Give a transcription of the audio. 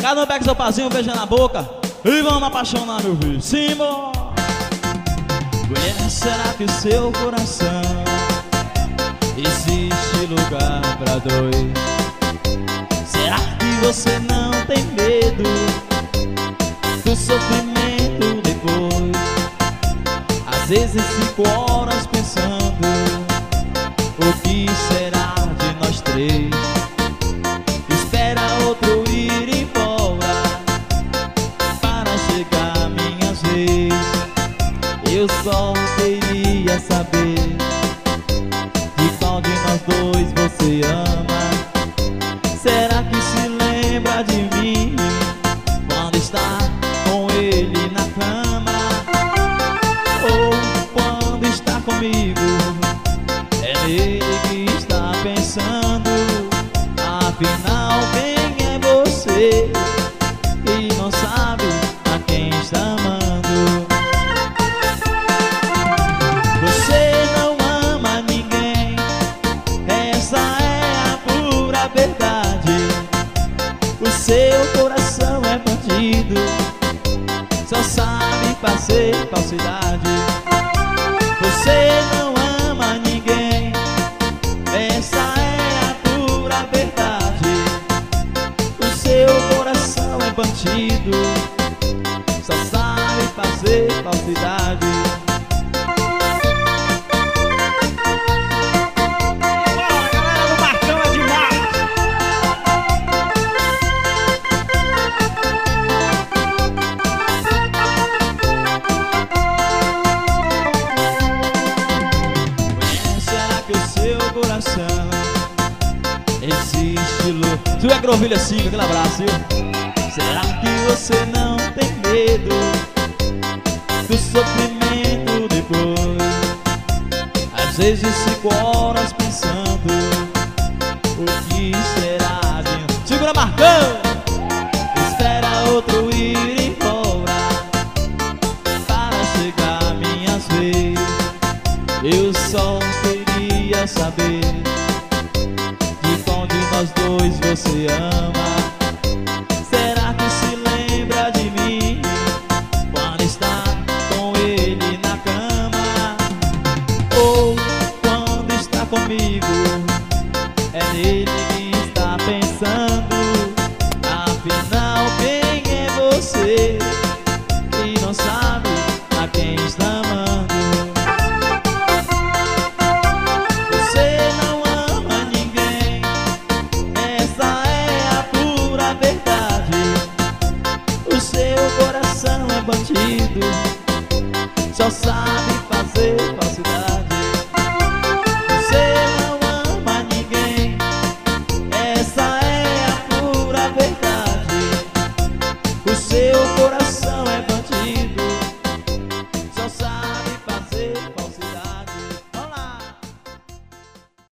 Cada um pega seu pazinho, beija na boca e vamos apaixonar meu vizinho. Mulher, será que o seu coração existe lugar pra dois? Será que você não tem medo do sofrimento depois? Às vezes 5 horas pensando o que será de nós três. Espera outro ir embora para chegar minha vez. Eu só queria saber de qual de nós dois você ama. Será que se lembra de mim quando está com ele na cama? Ou quando está comigo, é nele que está pensando? Afinal, quem é você e não sabe a quem está amando? Você não ama ninguém, essa é a pura verdade. O seu coração é bandido, só sabe fazer falsidade. Você não ama ninguém, essa é a pura verdade. O seu coração é bandido, só sabe fazer falsidade. Bora, galera do Marcão é demais! Será que o seu coração existe lugar? Tu é Grovilha 5, aquele abraço, viu? Será que você não tem medo do sofrimento depois? Às vezes 5 horas pensando o que será de... Segura, Marcão! Espera outro ir embora para chegar minhas vezes. Eu só queria saber de qual de nós dois você ama. Será que se lembra de mim quando está com ele na cama? Ou quando está comigo, é nele que está pensando? Afinal, quem é você que não sabe a quem está amando? Você não ama ninguém, essa é a pura verdade. O seu coração é bandido, só sabe